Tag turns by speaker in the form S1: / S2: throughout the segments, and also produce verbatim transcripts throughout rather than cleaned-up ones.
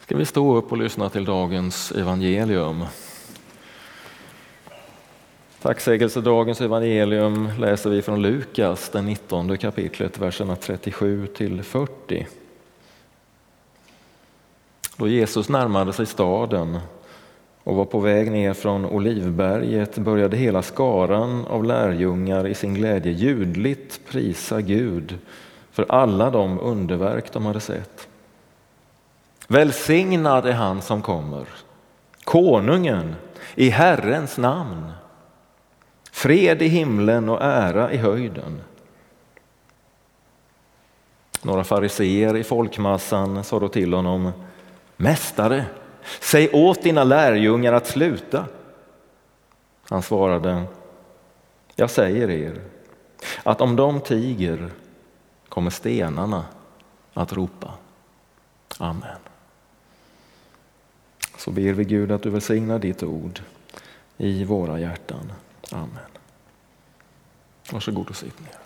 S1: Ska vi stå upp och lyssna till dagens evangelium. Tacksägelse dagens evangelium läser vi från Lukas, den nittonde kapitlet, verserna trettiosju till fyrtio. Då Jesus närmade sig staden och var på väg ner från Olivberget började hela skaran av lärjungar i sin glädje ljudligt prisa Gud för alla de underverk de hade sett. Välsignad är han som kommer, konungen i Herrens namn. Fred i himlen och ära i höjden. Några fariseer i folkmassan sa då till honom: Mästare, säg åt dina lärjungar att sluta. Han svarade: Jag säger er att om de tiger kommer stenarna att ropa. Amen. Så ber vi Gud att du välsignar ditt ord i våra hjärtan. Amen. Varsågod och sitt ner.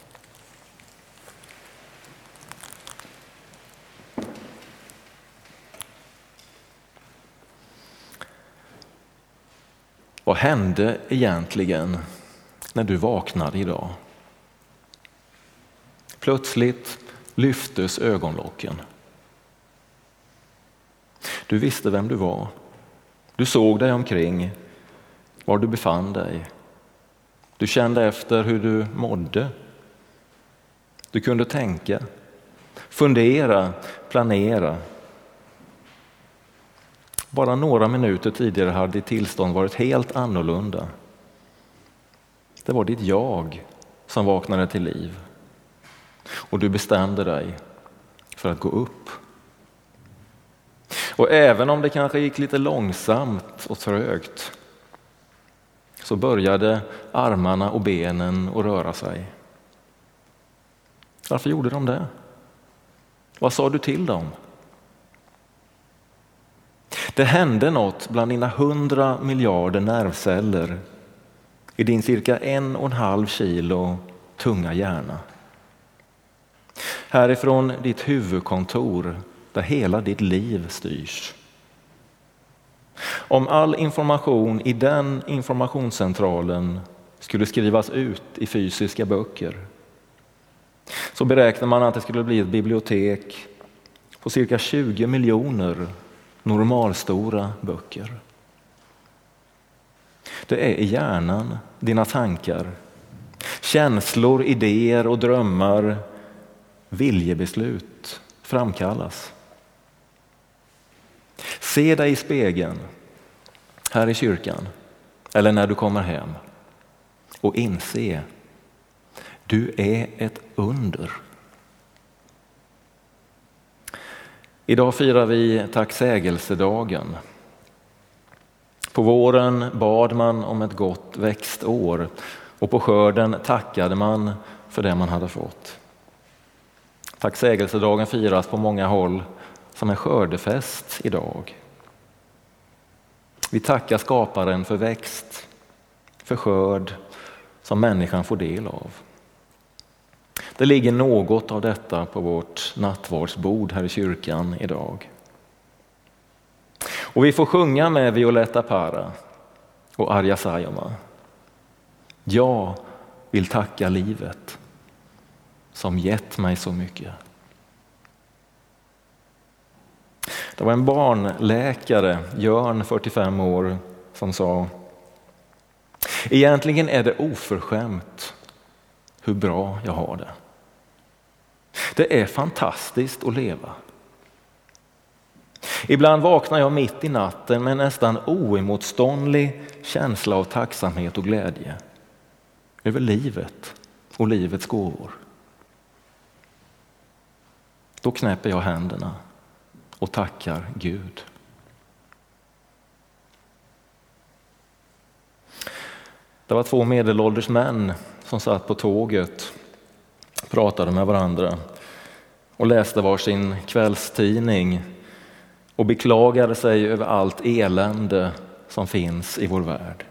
S1: Vad hände egentligen när du vaknade idag? Plötsligt lyftes ögonlocken. Du visste vem du var. Du såg dig omkring, var du befann dig. Du kände efter hur du mådde. Du kunde tänka, fundera, planera. Bara några minuter tidigare hade ditt tillstånd varit helt annorlunda. Det var ditt jag som vaknade till liv. Och du bestämde dig för att gå upp. Och även om det kanske gick lite långsamt och trögt, så började armarna och benen att röra sig. Varför gjorde de det? Vad sa du till dem? Det hände något bland dina hundra miljarder nervceller i din cirka en och en halv kilo tunga hjärna. Härifrån ditt huvudkontor där hela ditt liv styrs. Om all information i den informationscentralen skulle skrivas ut i fysiska böcker, så beräknar man att det skulle bli ett bibliotek på cirka tjugo miljoner normalstora böcker. Det är i hjärnan dina tankar, känslor, idéer och drömmar, viljebeslut framkallas. Se dig i spegeln här i kyrkan eller när du kommer hem och inse: du är ett under. Idag firar vi tacksägelsedagen. På våren bad man om ett gott växtår och på skörden tackade man för det man hade fått. Tacksägelsedagen firas på många håll som en skördefest idag. Vi tackar skaparen för växt, för skörd som människan får del av. Det ligger något av detta på vårt nattvardsbord här i kyrkan idag. Och vi får sjunga med Violetta Parra och Arja Saijonmaa. Jag vill tacka livet som gett mig så mycket. Det var en barnläkare, Jörn, fyrtiofem år, som sa: egentligen är det oförskämt hur bra jag har det. Det är fantastiskt att leva. Ibland vaknar jag mitt i natten med en nästan oemotståndlig känsla av tacksamhet och glädje över livet och livets gåvor. Då knäpper jag händerna och tackar Gud. Det var två medelålders män som satt på tåget, pratade med varandra och läste var sin kvällstidning och beklagade sig över allt elände som finns i vår värld.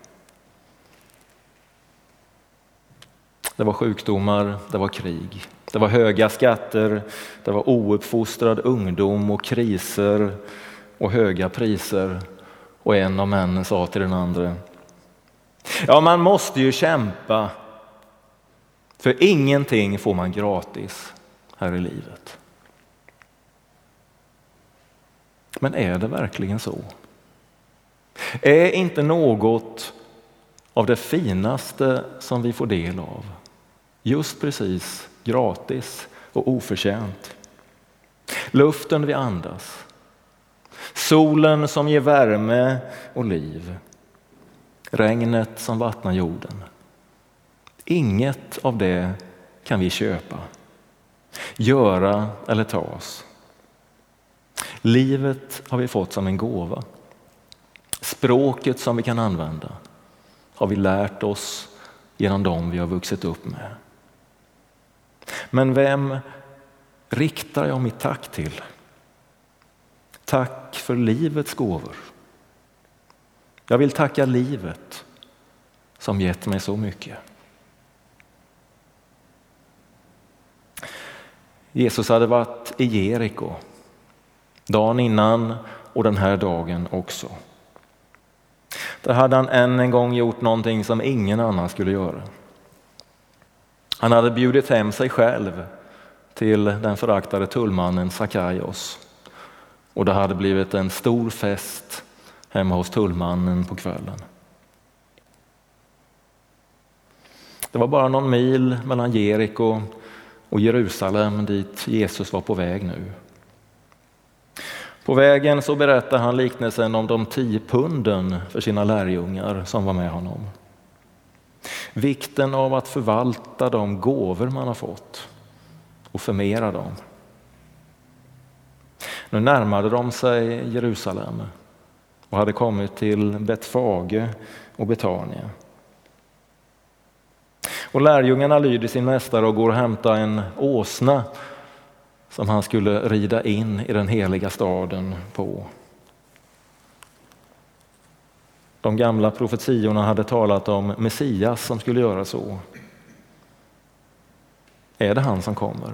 S1: Det var sjukdomar, det var krig, det var höga skatter, det var ouppfostrad ungdom och kriser och höga priser, och en av männen sa till den andra: ja, man måste ju kämpa, för ingenting får man gratis här i livet. Men är det verkligen så? Är inte något av det finaste som vi får del av just precis gratis och oförtjänt? Luften vi andas, solen som ger värme och liv, regnet som vattnar jorden. Inget av det kan vi köpa, göra eller ta oss. Livet har vi fått som en gåva. Språket som vi kan använda har vi lärt oss genom dem vi har vuxit upp med. Men vem riktar jag mitt tack till? Tack för livets gåvor. Jag vill tacka livet som gett mig så mycket. Jesus hade varit i Jeriko dagen innan och den här dagen också. Där hade han än en gång gjort någonting som ingen annan skulle göra. Han hade bjudit hem sig själv till den föraktade tullmannen Sackaios. Och det hade blivit en stor fest hemma hos tullmannen på kvällen. Det var bara någon mil mellan Jeriko och Jerusalem dit Jesus var på väg nu. På vägen så berättar han liknelsen om de tio punden för sina lärjungar som var med honom. Vikten av att förvalta de gåvor man har fått och förmera dem. Nu närmade de sig Jerusalem och hade kommit till Betfage och Betania. Och lärjungarna lyder sin mästare och går och hämtar en åsna som han skulle rida in i den heliga staden på. De gamla profetiorna hade talat om Messias som skulle göra så. Är det han som kommer?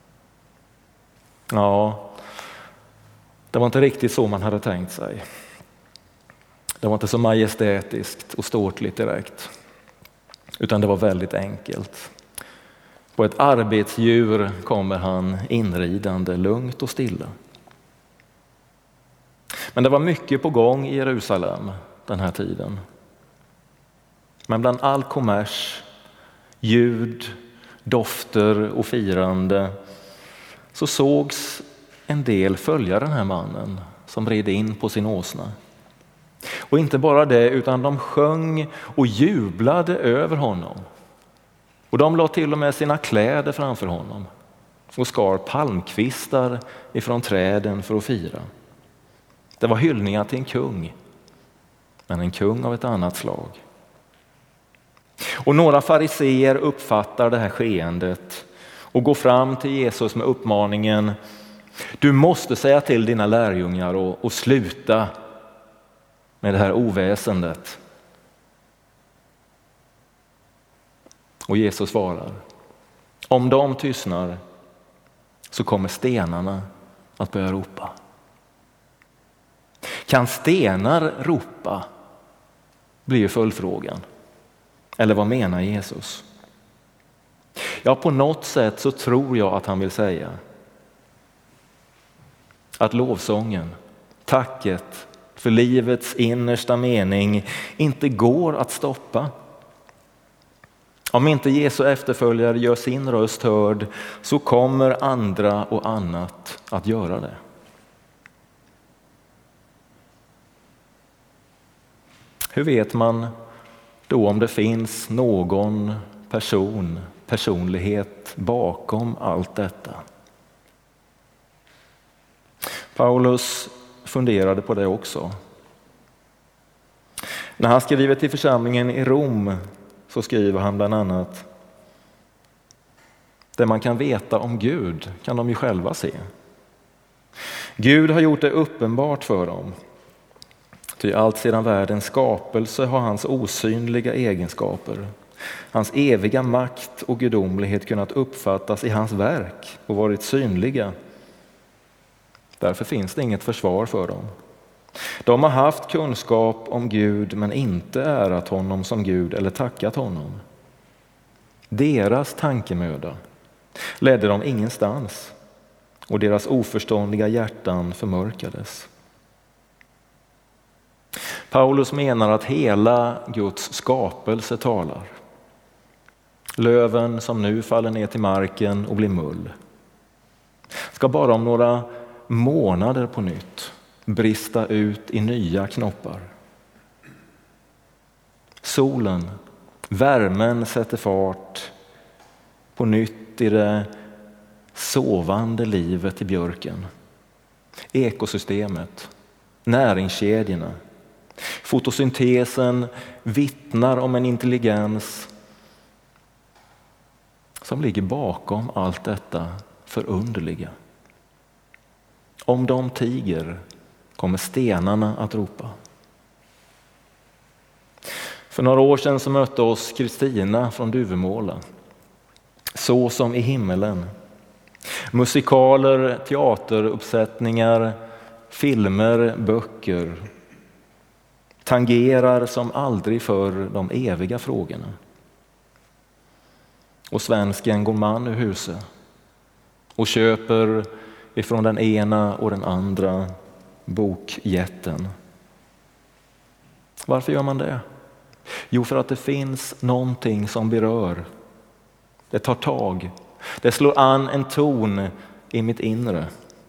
S1: Ja, det var inte riktigt så man hade tänkt sig. Det var inte så majestätiskt och ståtligt direkt. Utan det var väldigt enkelt. På ett arbetsdjur kommer han inridande lugnt och stilla. Men det var mycket på gång i Jerusalem den här tiden. Men bland all kommers, ljud, dofter och firande så sågs en del följa den här mannen som red in på sin åsna. Och inte bara det, utan de sjöng och jublade över honom. Och de la till och med sina kläder framför honom och skar palmkvistar ifrån träden för att fira. Det var hyllningar till en kung, men en kung av ett annat slag. Och några fariseer uppfattar det här skeendet och går fram till Jesus med uppmaningen: du måste säga till dina lärjungar och, och sluta med det här oväsendet. Och Jesus svarar: om de tystnar så kommer stenarna att börja ropa. Kan stenar ropa? Blir följdfrågan. Eller vad menar Jesus? Ja, på något sätt så tror jag att han vill säga att lovsången, tacket för livets innersta mening inte går att stoppa. Om inte Jesu efterföljare gör sin röst hörd så kommer andra och annat att göra det. Hur vet man då om det finns någon person, personlighet bakom allt detta? Paulus funderade på det också. När han skriver till församlingen i Rom så skriver han bland annat: det man kan veta om Gud kan de ju själva se. Gud har gjort det uppenbart för dem. Ty allt sedan världens skapelse har hans osynliga egenskaper, hans eviga makt och gudomlighet kunnat uppfattas i hans verk och varit synliga. Därför finns det inget försvar för dem De har haft kunskap om Gud men inte ärat honom som Gud eller tackat honom. Deras tankemöda ledde dem ingenstans och deras oförståndiga hjärtan förmörkades. Paulus menar att hela Guds skapelse talar. Löven som nu faller ner till marken och blir mull ska bara om några månader på nytt brista ut i nya knoppar. Solen, värmen sätter fart på nytt i det sovande livet i björken. Ekosystemet, näringskedjorna, fotosyntesen vittnar om en intelligens som ligger bakom allt detta förunderliga. Om de tiger kommer stenarna att ropa. För några år sedan så mötte oss Kristina från Duvemåla. Så som i himmelen. Musikaler, teateruppsättningar, filmer, böcker tangerar som aldrig förr de eviga frågorna. Och svensken går man ur huset och köper ifrån den ena och den andra bokjätten. Varför gör man det? Jo, för att det finns någonting som berör. Det tar tag. Det slår an en ton i mitt inre.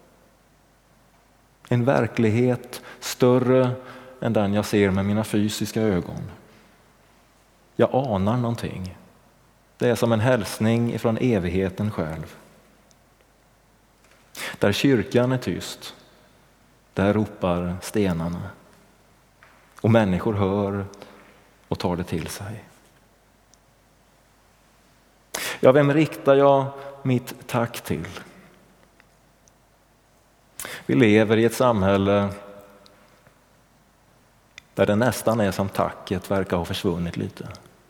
S1: En verklighet större än den jag ser med mina fysiska ögon. Jag anar någonting. Det är som en hälsning ifrån evigheten själv. Där kyrkan är tyst, där ropar stenarna. Och människor hör och tar det till sig. Ja, vem riktar jag mitt tack till? Vi lever i ett samhälle där det nästan är som tacket verkar ha försvunnit lite.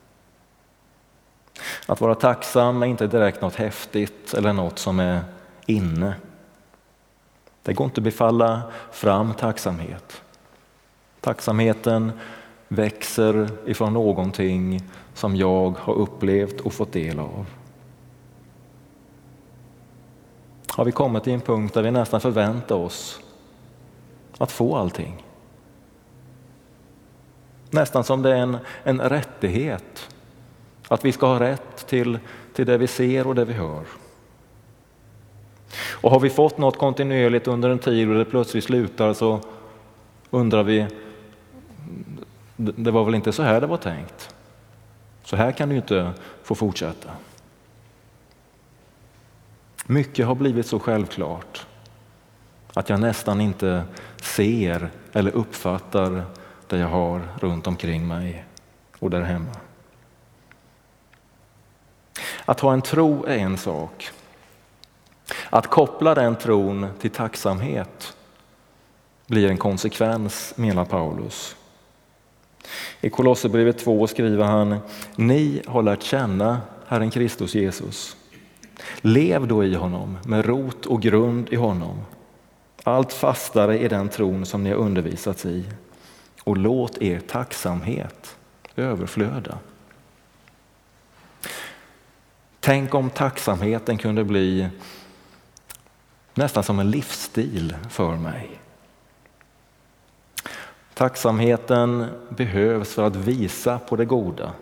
S1: Att vara tacksam är inte direkt något häftigt eller något som är inne. Det går inte att befalla fram tacksamhet. Tacksamheten växer ifrån någonting som jag har upplevt och fått del av. Har vi kommit till en punkt där vi nästan förväntar oss att få allting? Nästan som det är en, en rättighet. Att vi ska ha rätt till, till det vi ser och det vi hör. Och har vi fått något kontinuerligt under en tid och det plötsligt slutar, så undrar vi, det var väl inte så här det var tänkt. Så här kan du inte få fortsätta. Mycket har blivit så självklart att jag nästan inte ser eller uppfattar det jag har runt omkring mig och där hemma. Att ha en tro är en sak. Att koppla den tron till tacksamhet blir en konsekvens, menar Paulus. I Kolosserbrevet två skriver han: ni har lärt känna Herren Kristus Jesus. Lev då i honom med rot och grund i honom. Allt fastare i den tron som ni har undervisats i. Och låt er tacksamhet överflöda. Tänk om tacksamheten kunde bli nästan som en livsstil för mig. Tacksamheten behövs för att visa på det goda.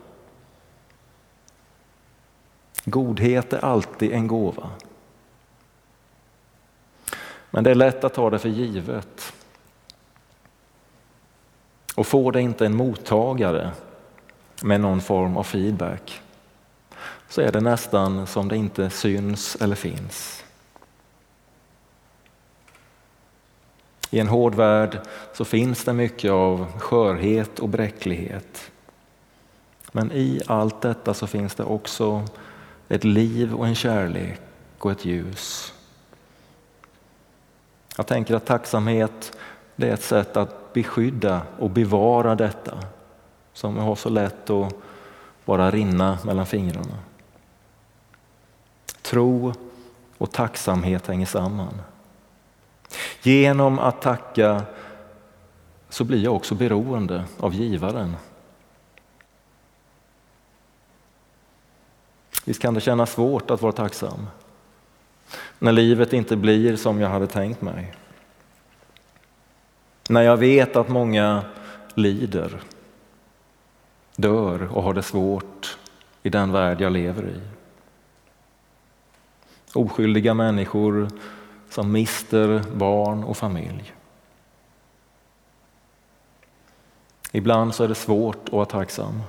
S1: Godhet är alltid en gåva. Men det är lätt att ta det för givet. Och får det inte en mottagare med någon form av feedback, så är det nästan som det inte syns eller finns. I en hård värld så finns det mycket av skörhet och bräcklighet. Men i allt detta så finns det också ett liv och en kärlek och ett ljus. Jag tänker att tacksamhet, det är ett sätt att beskydda och bevara detta som har så lätt att bara rinna mellan fingrarna. Tro och tacksamhet hänger samman. Genom att tacka så blir jag också beroende av givaren. Visst kan det kännas svårt att vara tacksam när livet inte blir som jag hade tänkt mig. När jag vet att många lider, dör och har det svårt i den värld jag lever i. Oskyldiga människor som mister barn och familj. Ibland så är det svårt att vara tacksam.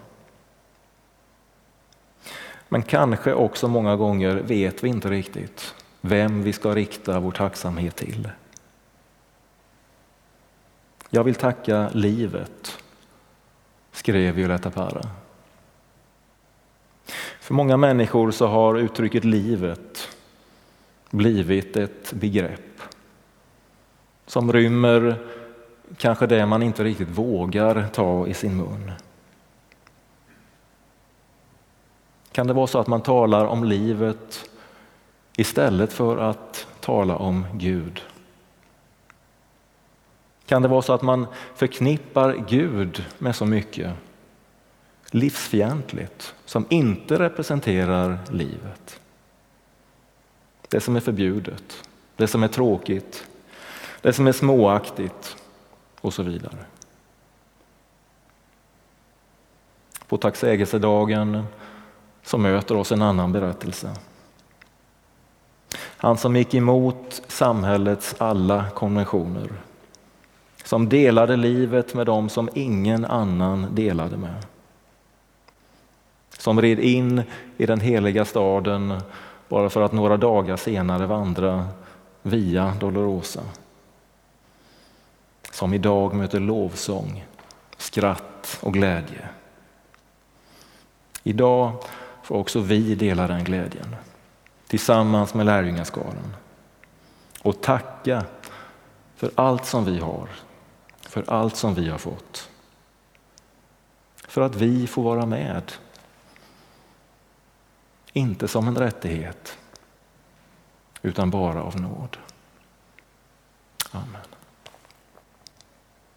S1: Men kanske också många gånger vet vi inte riktigt vem vi ska rikta vår tacksamhet till. Jag vill tacka livet, skrev Violeta Parra. För många människor så har uttrycket livet blivit ett begrepp som rymmer kanske det man inte riktigt vågar ta i sin mun. Kan det vara så att man talar om livet istället för att tala om Gud? Kan det vara så att man förknippar Gud med så mycket livsfientligt som inte representerar livet? Det som är förbjudet, det som är tråkigt, det som är småaktigt och så vidare. På tacksägelsedagen så möter oss en annan berättelse. Han som gick emot samhällets alla konventioner, som delade livet med dem som ingen annan delade med. Som red in i den heliga staden bara för att några dagar senare vandra via Dolorosa. Som idag möter lovsång, skratt och glädje. Idag får också vi dela den glädjen tillsammans med lärjungaskaran och tacka för allt som vi har, för allt som vi har fått. För att vi får vara med. Inte som en rättighet utan bara av nåd. Amen.